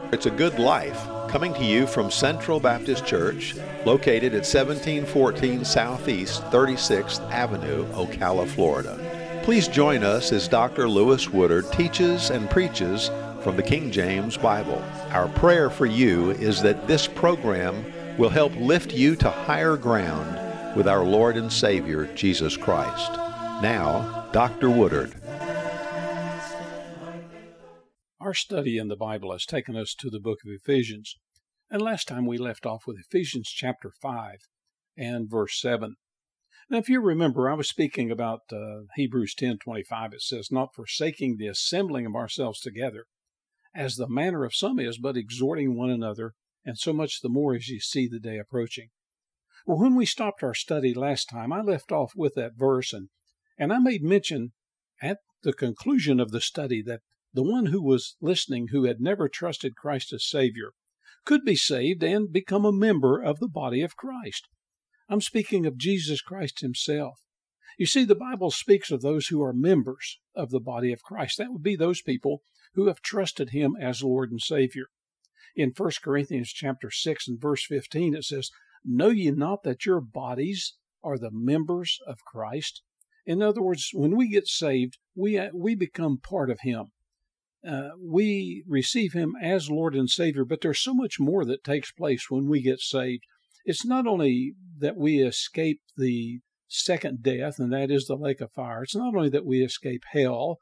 It's a Good Life, coming to you from Central Baptist Church, located at 1714 Southeast 36th Avenue, Ocala, Florida. Please join us as Dr. Lewis Woodard teaches and preaches from the King James Bible. Our prayer for you is that this program will help lift you to higher ground with our Lord and Savior, Jesus Christ. Now, Dr. Woodard. Our study in the Bible has taken us to the book of Ephesians, and last time we left off with Ephesians chapter 5 and verse 7. Now, if you remember, I was speaking about Hebrews 10:25. It says, "Not forsaking the assembling of ourselves together, as the manner of some is, but exhorting one another, and so much the more as you see the day approaching." Well, when we stopped our study last time, I left off with that verse, and I made mention at the conclusion of the study that the one who was listening who had never trusted Christ as Savior could be saved and become a member of the body of Christ. I'm speaking of Jesus Christ himself. You see, the Bible speaks of those who are members of the body of Christ. That would be those people who have trusted him as Lord and Savior. In 1 Corinthians chapter 6 and verse 15, it says, "Know ye not that your bodies are the members of Christ?" In other words, when we get saved, we become part of him. We receive him as Lord and Savior, but there's so much more that takes place when we get saved. It's not only that we escape the second death, and that is the lake of fire. It's not only that we escape hell.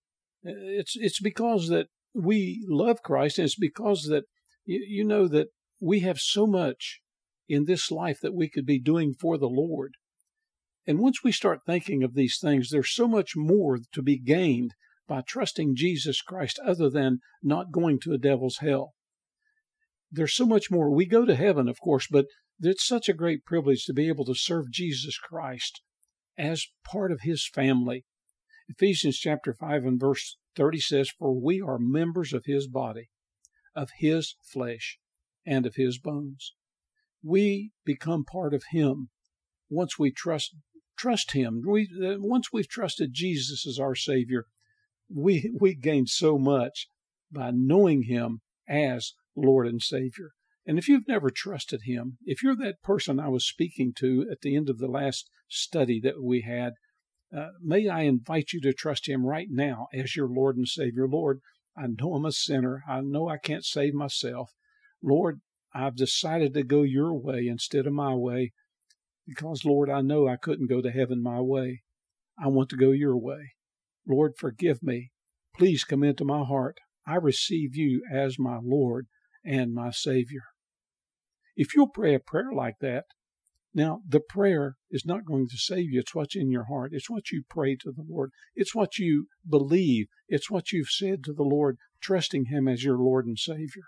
It's because that we love Christ, and it's because that you know that we have so much in this life that we could be doing for the Lord. And once we start thinking of these things, there's so much more to be gained by trusting Jesus Christ other than not going to a devil's hell. There's so much more. We go to heaven, of course, but it's such a great privilege to be able to serve Jesus Christ as part of his family. Ephesians chapter 5 and verse 30 says, "For we are members of his body, of his flesh, and of his bones." We become part of him once we trust him. Once we've trusted Jesus as our Savior, we gain so much by knowing him as Lord and Savior. And if you've never trusted him, if you're that person I was speaking to at the end of the last study that we had, may I invite you to trust him right now as your Lord and Savior. Lord, I know I'm a sinner. I know I can't save myself. Lord, I've decided to go your way instead of my way because, Lord, I know I couldn't go to heaven my way. I want to go your way. Lord, forgive me. Please come into my heart. I receive you as my Lord and my Savior. If you'll pray a prayer like that, now the prayer is not going to save you. It's what's in your heart. It's what you pray to the Lord. It's what you believe. It's what you've said to the Lord, trusting him as your Lord and Savior.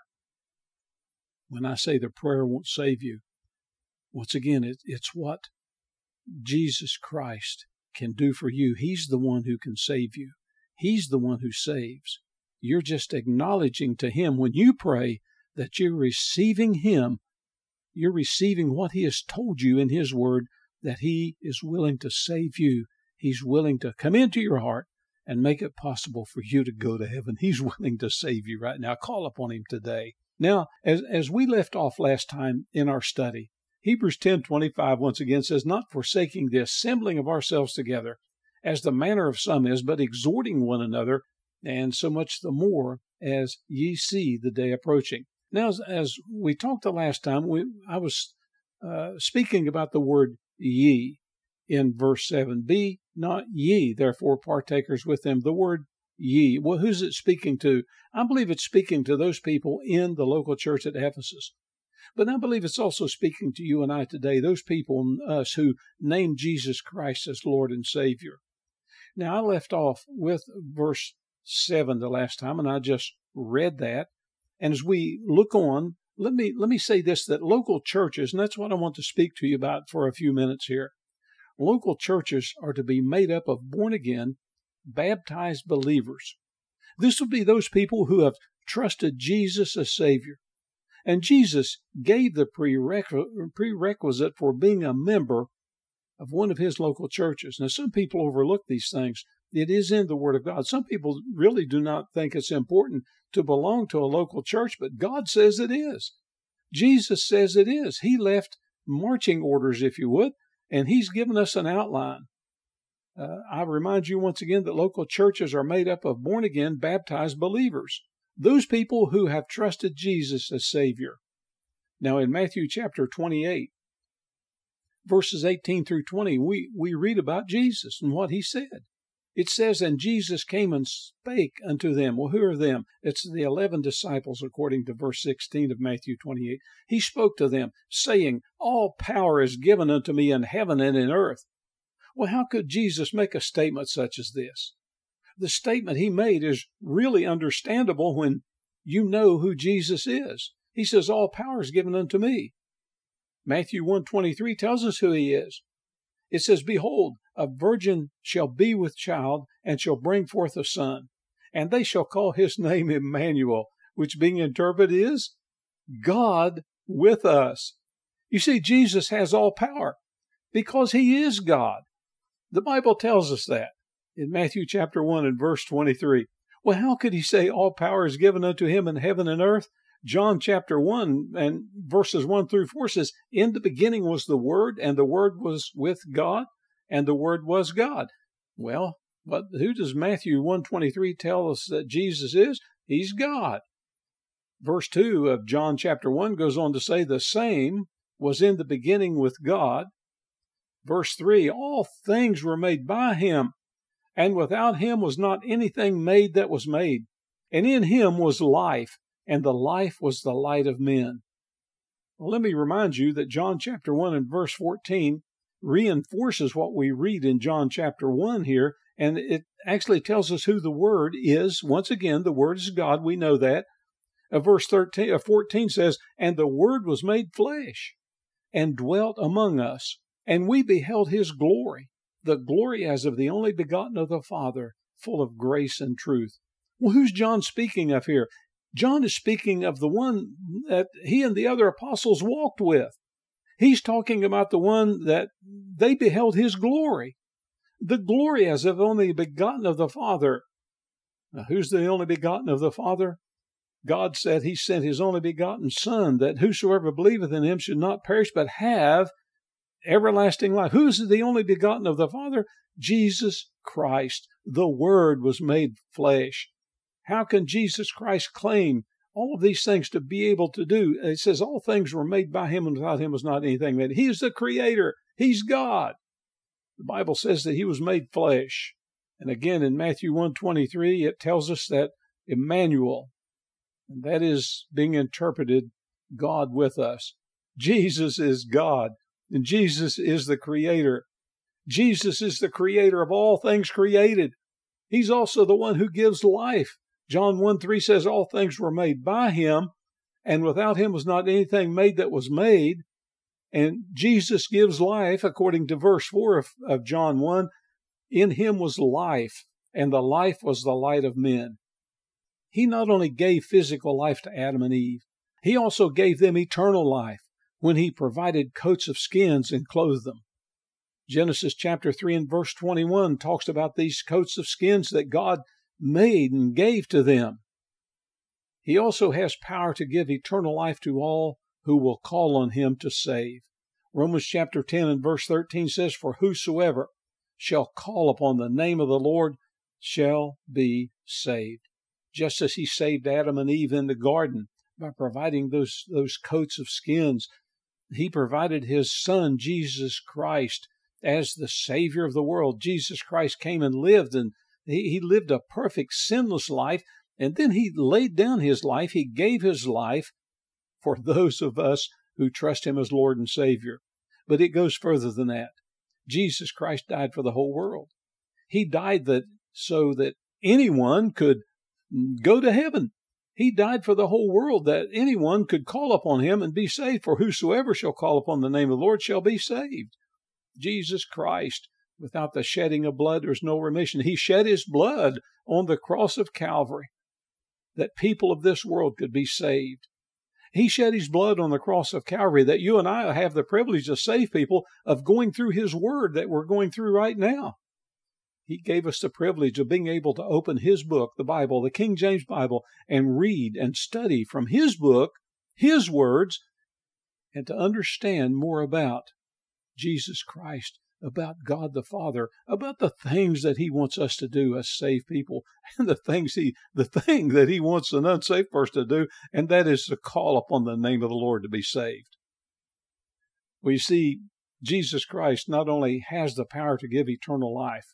When I say the prayer won't save you, once again, it's what Jesus Christ can do for you. He's the one who can save you. He's the one who saves. You're just acknowledging to him when you pray that you're receiving him. You're receiving what he has told you in his word, that he is willing to save you. He's willing to come into your heart and make it possible for you to go to heaven. He's willing to save you right now. Call upon him today. Now, as we left off last time in our study, Hebrews 10:25 once again says, "Not forsaking the assembling of ourselves together, as the manner of some is, but exhorting one another, and so much the more as ye see the day approaching." Now, as we talked the last time, I was speaking about the word ye in verse 7. "Be not ye, therefore, partakers with them." The word ye, well, who's it speaking to? I believe it's speaking to those people in the local church at Ephesus. But I believe it's also speaking to you and I today, those people, us, who name Jesus Christ as Lord and Savior. Now, I left off with verse 7 the last time, and I just read that. And as we look on, let me say this, that local churches, and that's what I want to speak to you about for a few minutes here. Local churches are to be made up of born-again, baptized believers. This will be those people who have trusted Jesus as Savior. And Jesus gave the prerequisite for being a member of one of his local churches. Now, some people overlook these things. It is in the Word of God. Some people really do not think it's important to belong to a local church, but God says it is. Jesus says it is. He left marching orders, if you would, and He's given us an outline. I remind you once again that local churches are made up of born-again, baptized believers, those people who have trusted Jesus as Savior. Now, in Matthew chapter 28, verses 18 through 20, we read about Jesus and what He said. It says, "And Jesus came and spake unto them." Well, who are them? It's the 11 disciples, according to verse 16 of Matthew 28. He spoke to them, saying, "All power is given unto me in heaven and in earth." Well, how could Jesus make a statement such as this? The statement He made is really understandable when you know who Jesus is. He says, "All power is given unto me." Matthew 1:23 tells us who He is. It says, "Behold, a virgin shall be with child, and shall bring forth a son, and they shall call His name Emmanuel," which being interpreted is God with us. You see, Jesus has all power because He is God. The Bible tells us that in Matthew chapter 1 and verse 23. Well, how could He say all power is given unto Him in heaven and earth? John chapter 1 and verses 1 through 4 says, "In the beginning was the Word, and the Word was with God, and the Word was God." Well, but who does Matthew 1:23 tell us that Jesus is? He's God. Verse 2 of John chapter 1 goes on to say, "The same was in the beginning with God." Verse 3, "All things were made by Him, and without Him was not anything made that was made. And in Him was life, and the life was the light of men." Well, let me remind you that John chapter 1 and verse 14 reinforces what we read in John chapter 1 here, and it actually tells us who the Word is. Once again, the Word is God. We know that. Verse 14 says, "And the Word was made flesh, and dwelt among us, and we beheld His glory, the glory as of the only begotten of the Father, full of grace and truth." Well, who's John speaking of here? John is speaking of the one that he and the other apostles walked with. He's talking about the one that they beheld His glory, the glory as of only begotten of the Father. Now, who's the only begotten of the Father? God said He sent His only begotten Son, that whosoever believeth in Him should not perish, but have everlasting life. Who's the only begotten of the Father? Jesus Christ. The Word was made flesh. How can Jesus Christ claim all of these things to be able to do? It says all things were made by Him, and without Him was not anything made. He is the Creator. He's God. The Bible says that He was made flesh. And again, in Matthew 1:23, it tells us that Emmanuel, and that is being interpreted God with us. Jesus is God, and Jesus is the Creator. Jesus is the Creator of all things created. He's also the one who gives life. John 1:3 says all things were made by Him, and without Him was not anything made that was made. And Jesus gives life, according to verse 4 of John 1. In Him was life, and the life was the light of men. He not only gave physical life to Adam and Eve, He also gave them eternal life when He provided coats of skins and clothed them. Genesis chapter 3 and verse 21 talks about these coats of skins that God made and gave to them. He also has power to give eternal life to all who will call on Him to save. Romans chapter 10 and verse 13 says, "For whosoever shall call upon the name of the Lord shall be saved." Just as He saved Adam and Eve in the garden by providing those coats of skins, He provided His Son, Jesus Christ, as the Savior of the world. Jesus Christ came and lived, and He lived a perfect, sinless life, and then He laid down His life. He gave His life for those of us who trust Him as Lord and Savior. But it goes further than that. Jesus Christ died for the whole world. He died so that anyone could go to heaven. He died for the whole world, that anyone could call upon Him and be saved. For whosoever shall call upon the name of the Lord shall be saved. Jesus Christ, without the shedding of blood, there's no remission. He shed His blood on the cross of Calvary that people of this world could be saved. He shed His blood on the cross of Calvary that you and I have the privilege to save people of going through His Word that we're going through right now. He gave us the privilege of being able to open His book, the Bible, the King James Bible, and read and study from His book, His words, and to understand more about Jesus Christ, about God the Father, about the things that He wants us to do as saved people, and the thing that He wants an unsaved person to do, and that is to call upon the name of the Lord to be saved. We see Jesus Christ not only has the power to give eternal life,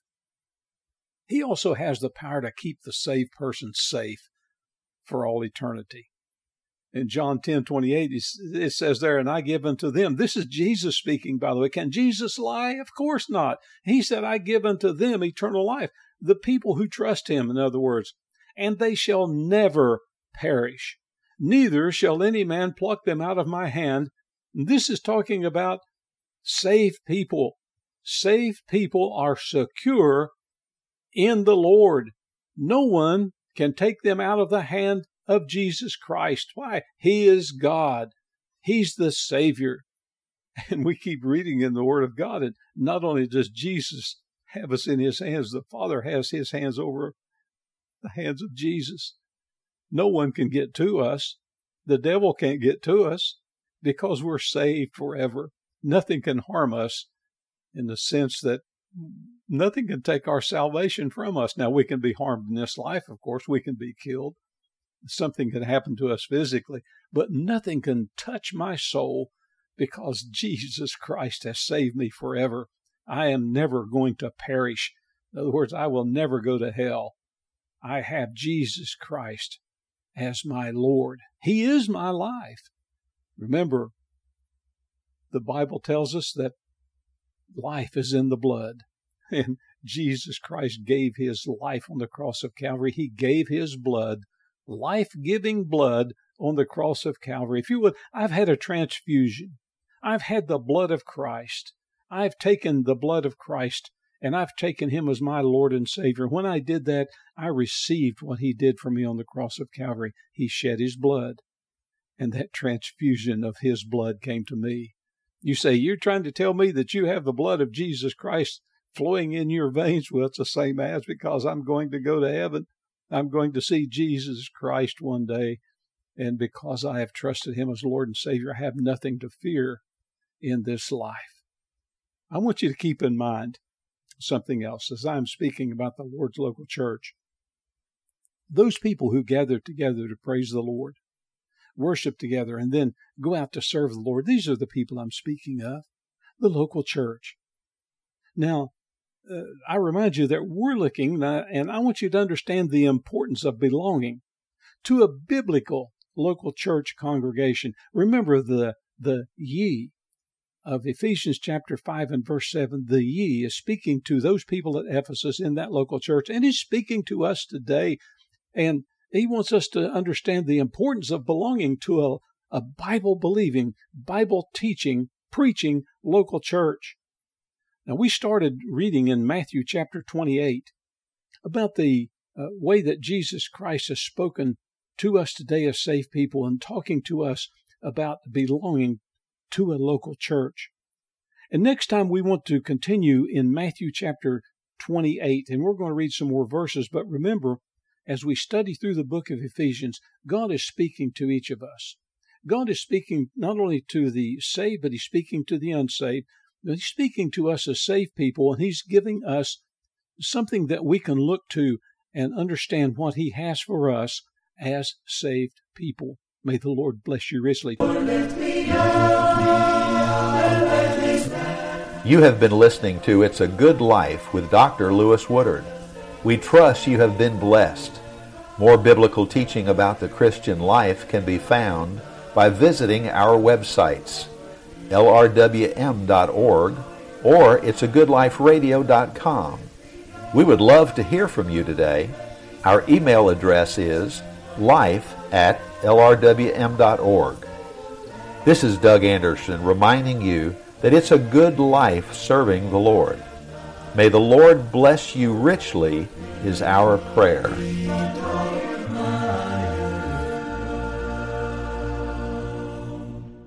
He also has the power to keep the saved person safe for all eternity. In John 10:28, it says there, and I give unto them. This is Jesus speaking, by the way. Can Jesus lie? Of course not. He said, I give unto them eternal life. The people who trust Him, in other words. And they shall never perish. Neither shall any man pluck them out of my hand. This is talking about saved people. Saved people are secure in the Lord. No one can take them out of the hand of Jesus Christ. Why? He is God. He's the Savior. And we keep reading in the Word of God, and not only does Jesus have us in His hands, the Father has His hands over the hands of Jesus. No one can get to us. The devil can't get to us because we're saved forever. Nothing can harm us in the sense that nothing can take our salvation from us. Now, we can be harmed in this life, of course. We can be killed. Something can happen to us physically, but nothing can touch my soul because Jesus Christ has saved me forever. I am never going to perish. In other words, I will never go to hell. I have Jesus Christ as my Lord. He is my life. Remember, the Bible tells us that life is in the blood. And Jesus Christ gave His life on the cross of Calvary. He gave His blood, life-giving blood, on the cross of Calvary. If you would, I've had a transfusion. I've had the blood of Christ. I've taken the blood of Christ, and I've taken Him as my Lord and Savior. When I did that, I received what He did for me on the cross of Calvary. He shed His blood, and that transfusion of His blood came to me. You say, you're trying to tell me that you have the blood of Jesus Christ flowing in your veins? Well, it's the same as, because I'm going to go to heaven. I'm going to see Jesus Christ one day. And because I have trusted Him as Lord and Savior, I have nothing to fear in this life. I want you to keep in mind something else as I'm speaking about the Lord's local church. Those people who gather together to praise the Lord, worship together, and then go out to serve the Lord, these are the people I'm speaking of, the local church. Now, I remind you that we're looking, and I want you to understand the importance of belonging to a biblical local church congregation. Remember the ye of Ephesians chapter 5 and verse 7. The ye is speaking to those people at Ephesus in that local church, and He's speaking to us today. And He wants us to understand the importance of belonging to a Bible-believing, Bible-teaching, preaching local church. Now, we started reading in Matthew chapter 28 about the way that Jesus Christ has spoken to us today as saved people and talking to us about belonging to a local church. And next time we want to continue in Matthew chapter 28, and we're going to read some more verses. But remember, as we study through the book of Ephesians, God is speaking to each of us. God is speaking not only to the saved, but He's speaking to the unsaved. He's speaking to us as saved people, and He's giving us something that we can look to and understand what He has for us as saved people. May the Lord bless you richly. You have been listening to It's a Good Life with Dr. Lewis Woodard. We trust you have been blessed. More biblical teaching about the Christian life can be found by visiting our websites, lrwm.org or it'sagoodliferadio.com. We would love to hear from you today. Our email address is life@lrwm.org. This is Doug Anderson reminding you that it's a good life serving the Lord. May the Lord bless you richly is our prayer.